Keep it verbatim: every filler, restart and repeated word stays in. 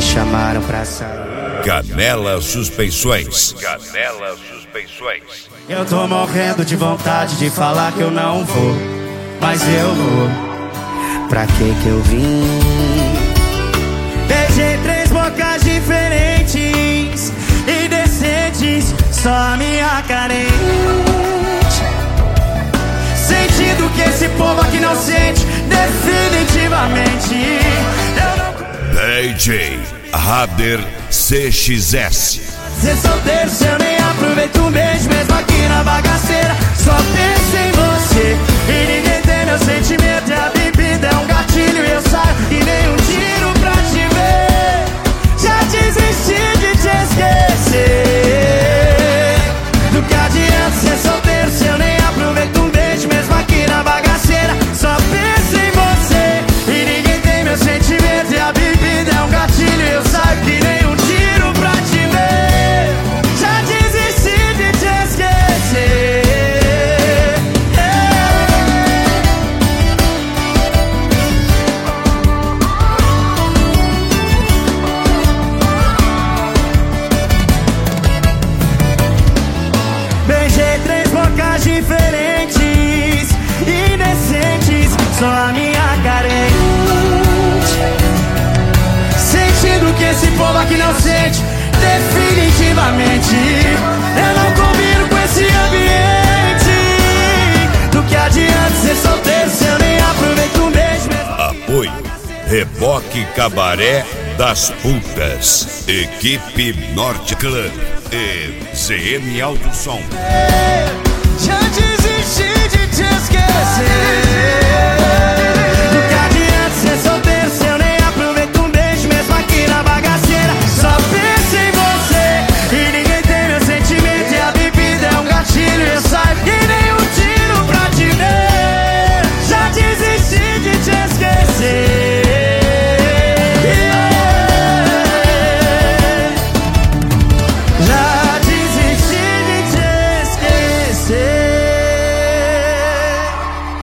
chamaram pra sair. Canela Suspeições. Canela Suspeições. Eu tô morrendo de vontade de falar que eu não vou, mas eu vou. Pra que que eu vim? Beijei três bocas diferentes, indecentes, só a minha carente. Sentindo que esse povo aqui não sente, definitivamente. Eu não... D J Rader C X S. Ser solteiro, se eu nem aproveito um beijo, mesmo aqui na bagaceira. Só penso em você e ninguém tem meu sentimento. E a bebida é um gatilho e eu saio e nem um tiro pra te ver. Já desisti de te esquecer. Do que adianta ser solteiro se eu nem aproveito um beijo, mesmo aqui na bagaceira. Só penso em você e ninguém tem meu sentimento. E a bebida é um gatilho e eu saio que nem um tiro pra te ver. Já desisti de te esquecer. Beijei três bocas diferentes, indecentes, só a minha carente. Sentindo que esse povo aqui não sente, definitivamente. Eu não combino com esse ambiente. Do que adianta ser solteiro se eu nem aproveito um beijo mesmo. Apoio Reboque Cabaré das Putas, Equipe Norte Clã e Z M Alto Som. Já